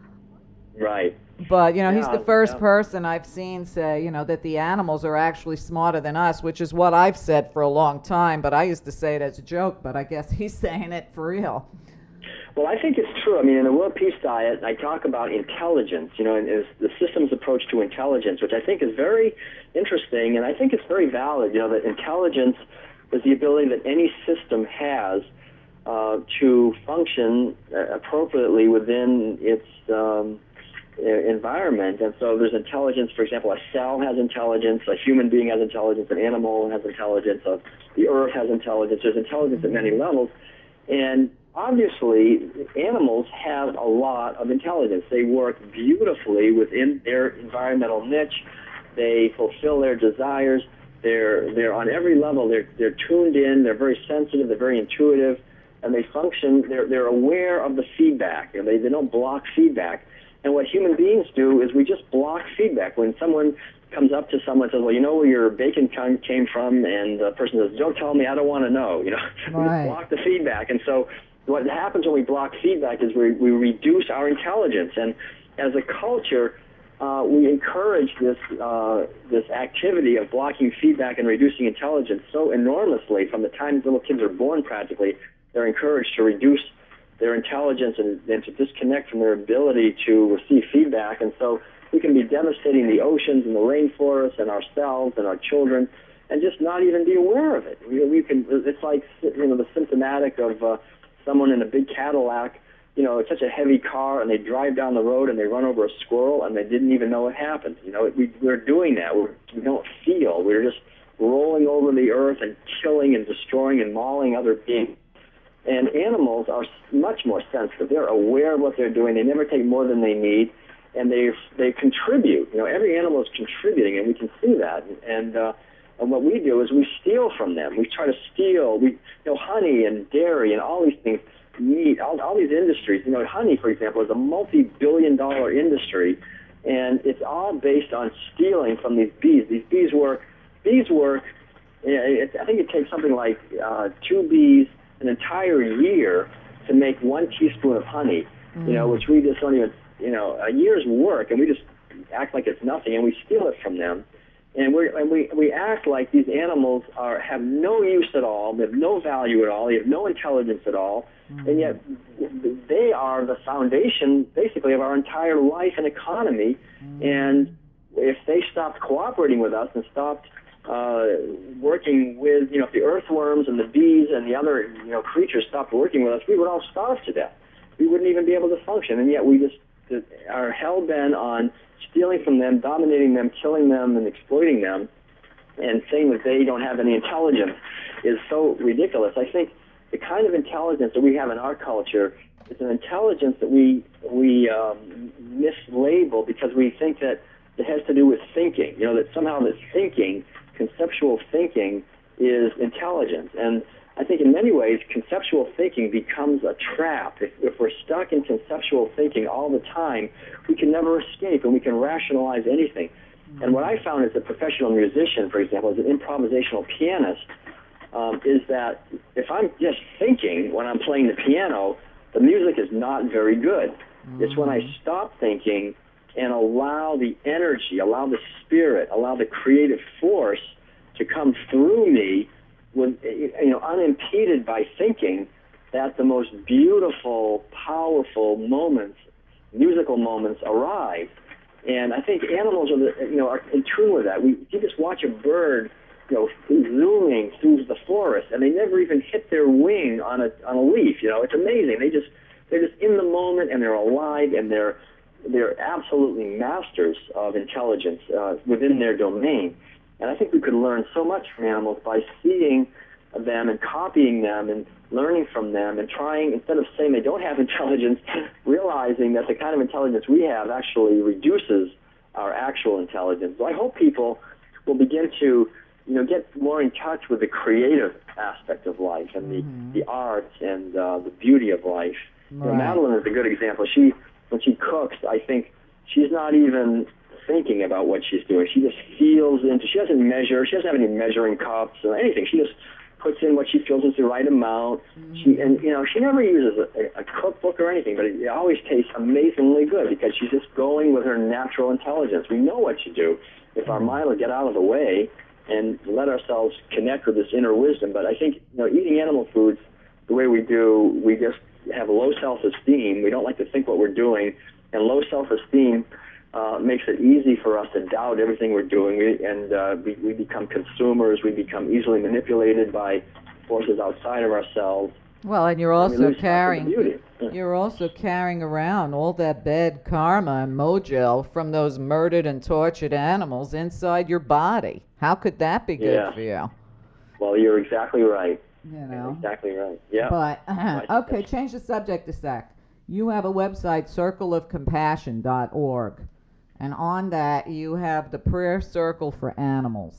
Right. But, you know, he's Yeah, the first yeah. person I've seen say, you know, that the animals are actually smarter than us, which is what I've said for a long time. But I used to say it as a joke, but I guess he's saying it for real. Well, I think it's true. I mean, in the World Peace Diet, I talk about intelligence, you know, and is the system's approach to intelligence, which I think is very interesting, and I think it's very valid. You know, that intelligence is the ability that any system has uh, to function uh, appropriately within its um, uh, environment. And so there's intelligence. For example, a cell has intelligence, a human being has intelligence, an animal has intelligence, uh, the earth has intelligence. There's intelligence at many levels. And obviously, animals have a lot of intelligence. They work beautifully within their environmental niche. They fulfill their desires. They're they're on every level. They're they're tuned in. They're very sensitive. They're very intuitive, and they function. They're they're aware of the feedback. You know, they they don't block feedback. And what human beings do is we just block feedback. When someone comes up to someone and says, "Well, you know where your bacon came from," and the person says, "Don't tell me. I don't want to know." You know, we Right. just block the feedback. And so what happens when we block feedback is we, we reduce our intelligence. And as a culture, uh, we encourage this uh, this activity of blocking feedback and reducing intelligence so enormously from the time little kids are born practically. They're encouraged to reduce their intelligence and, and to disconnect from their ability to receive feedback. And so we can be devastating the oceans and the rainforests and ourselves and our children and just not even be aware of it. We, we can. It's like, you know, the symptomatic of uh, someone in a big Cadillac. You know, it's such a heavy car, and they drive down the road and they run over a squirrel, and they didn't even know it happened. You know, we, we're doing that. We're, we don't feel. We're just rolling over the earth and killing and destroying and mauling other beings. And animals are much more sensitive. They're aware of what they're doing. They never take more than they need, and they they contribute. You know, every animal is contributing, and we can see that. And uh, and what we do is we steal from them. We try to steal. We, you know, honey and dairy and all these things, meat, all, all these industries. You know, honey, for example, is a multi-billion dollar industry, and it's all based on stealing from these bees. These bees work. Bees work. You know, it, I think it takes something like uh, two bees an entire year to make one teaspoon of honey, mm. you know, which we just don't even, you know, a year's work, and we just act like it's nothing, and we steal it from them. And, we're, and we we act like these animals are have no use at all, they have no value at all, they have no intelligence at all, mm. and yet they are the foundation, basically, of our entire life and economy. Mm. And if they stopped cooperating with us and stopped Uh, working with, you know, if the earthworms and the bees and the other, you know, creatures stopped working with us, we would all starve to death. We wouldn't even be able to function, and yet we just are hell-bent on stealing from them, dominating them, killing them, and exploiting them, and saying that they don't have any intelligence is so ridiculous. I think the kind of intelligence that we have in our culture is an intelligence that we, we um, mislabel because we think that it has to do with thinking, you know, that somehow that thinking, conceptual thinking, is intelligence. And I think in many ways, conceptual thinking becomes a trap. If, if we're stuck in conceptual thinking all the time, we can never escape, and we can rationalize anything. Mm-hmm. And what I found as a professional musician, for example, as an improvisational pianist, um, is that if I'm just thinking when I'm playing the piano, the music is not very good. Mm-hmm. It's when I stop thinking and allow the energy, allow the spirit, allow the creative force to come through me, with, you know, unimpeded by thinking, that the most beautiful, powerful moments, musical moments, arrive. And I think animals are, the, you know, are in tune with that. We you just watch a bird, you know, zooming through the forest, and they never even hit their wing on a on a leaf. You know, it's amazing. They just they're just in the moment, and they're alive, and they're they're absolutely masters of intelligence uh, within their domain. And I think we could learn so much from animals by seeing them and copying them and learning from them and trying, instead of saying they don't have intelligence, realizing that the kind of intelligence we have actually reduces our actual intelligence. So I hope people will begin to, you know, get more in touch with the creative aspect of life and mm-hmm. the, the arts and uh, the beauty of life. Right. You know, Madeline is a good example. She When she cooks, I think she's not even thinking about what she's doing. She just feels into, she doesn't measure, she doesn't have any measuring cups or anything. She just puts in what she feels is the right amount. Mm-hmm. She And, you know, she never uses a, a cookbook or anything, but it, it always tastes amazingly good because she's just going with her natural intelligence. We know what to do if our mind will get out of the way and let ourselves connect with this inner wisdom. But I think, you know, eating animal foods the way we do, we just have low self-esteem. We don't like to think what we're doing, and low self-esteem uh, makes it easy for us to doubt everything we're doing, we, and uh, we, we become consumers. We become easily manipulated by forces outside of ourselves. Well, and you're also and carrying yeah. you're also carrying around all that bad karma and mojo from those murdered and tortured animals inside your body. How could that be good yeah. for you? Well, you're exactly right. You know. You're exactly right. Yeah. But uh, okay, change the subject a sec. You have a website, circle of compassion dot org, and on that you have the prayer circle for animals.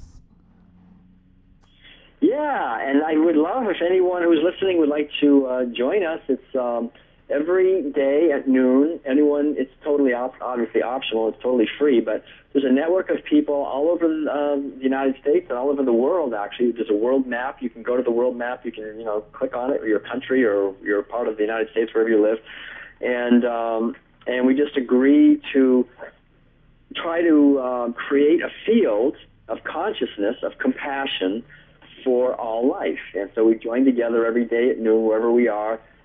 Yeah, and I would love if anyone who's listening would like to uh, join us. It's um, every day at noon. Anyone, it's totally op- obviously optional. It's totally free, but there's a network of people all over uh, the United States and all over the world, actually. There's a world map. You can go to the world map. You can, you know, click on it, or your country, or you're part of the United States, wherever you live. And um, and we just agree to try to uh, create a field of consciousness, of compassion for all life. And so we join together every day at noon, wherever we are,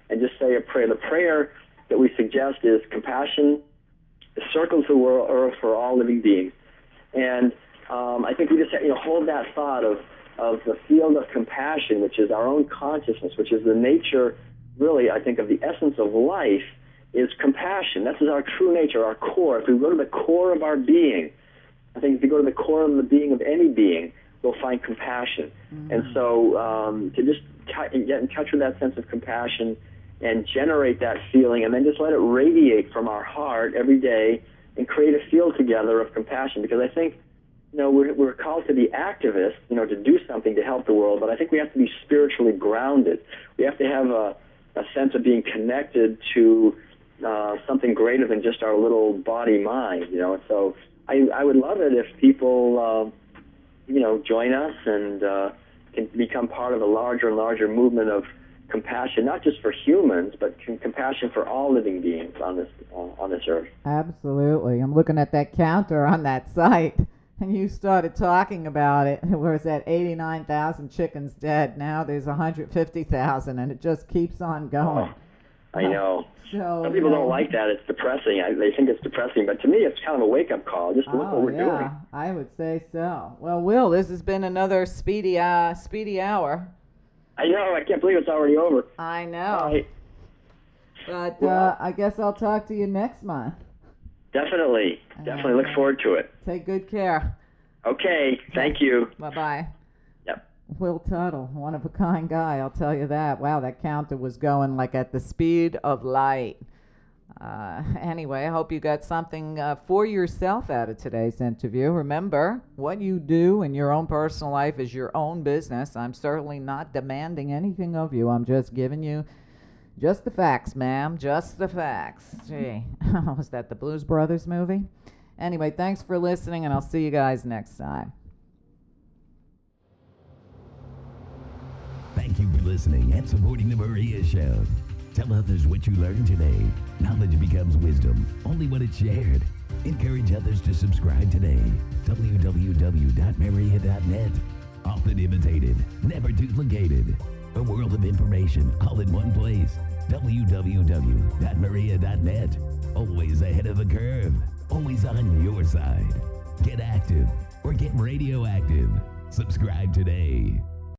and just say a prayer. The prayer that we suggest is compassion circles the world, earth for all living beings. And um, I think we just you know hold that thought of, of the field of compassion, which is our own consciousness, which is the nature, really, I think, of the essence of life, is compassion. This is our true nature, our core. If we go to the core of our being, I think if you go to the core of the being of any being, we'll find compassion. Mm-hmm. And so um, to just t- get in touch with that sense of compassion and generate that feeling, and then just let it radiate from our heart every day and create a field together of compassion. Because I think, you know, we're, we're called to be activists, you know, to do something to help the world, but I think we have to be spiritually grounded. We have to have a, a sense of being connected to uh, something greater than just our little body-mind, you know. So I, I would love it if people, uh, you know, join us and uh, can become part of a larger and larger movement of compassion, not just for humans, but com- compassion for all living beings on this uh, on this earth. Absolutely. I'm looking at that counter on that site, and you started talking about it. Where it's at eighty-nine thousand chickens dead. Now there's one hundred fifty thousand, and it just keeps on going. Oh, I know. So, Some people you know, don't like that. It's depressing. I, they think it's depressing, but to me, it's kind of a wake-up call. Just look oh, what we're yeah, doing. I would say so. Well, Will, this has been another speedy, uh, speedy hour. I know. I can't believe it's already over. I know. All right. But Well, uh, I guess I'll talk to you next month. Definitely. Definitely look forward to it. Take good care. Okay. Thank you. Bye-bye. Yep. Will Tuttle, one of a kind guy, I'll tell you that. Wow, that counter was going like at the speed of light. Uh, anyway, I hope you got something uh, for yourself out of today's interview. Remember, what you do in your own personal life is your own business. I'm certainly not demanding anything of you. I'm just giving you just the facts, ma'am. Just the facts. Gee, was that the Blues Brothers movie? Anyway, thanks for listening, and I'll see you guys next time. Thank you for listening and supporting The Maria Show. Tell others what you learned today. Knowledge becomes wisdom only when it's shared. Encourage others to subscribe today. w w w dot maria dot net. Often imitated, never duplicated. A world of information all in one place. w w w dot maria dot net. Always ahead of the curve. Always on your side. Get active or get radioactive. Subscribe today.